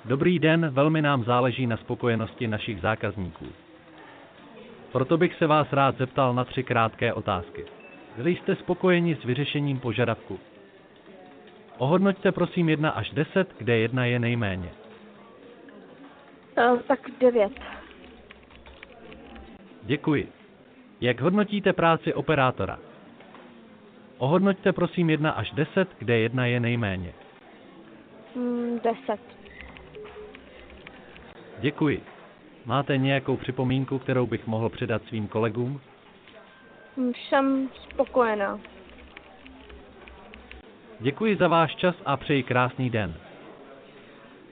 Dobrý den, velmi nám záleží na spokojenosti našich zákazníků. Proto bych se vás rád zeptal na 3 krátké otázky. Byli jste spokojeni s vyřešením požadavku? Ohodnoťte prosím 1 až 10, kde 1 je nejméně. Tak 9. Děkuji. Jak hodnotíte práci operátora? Ohodnoťte prosím 1 až 10, kde 1 je nejméně. 10. Děkuji. Máte nějakou připomínku, kterou bych mohl předat svým kolegům? Jsem spokojená. Děkuji za váš čas a přeji krásný den.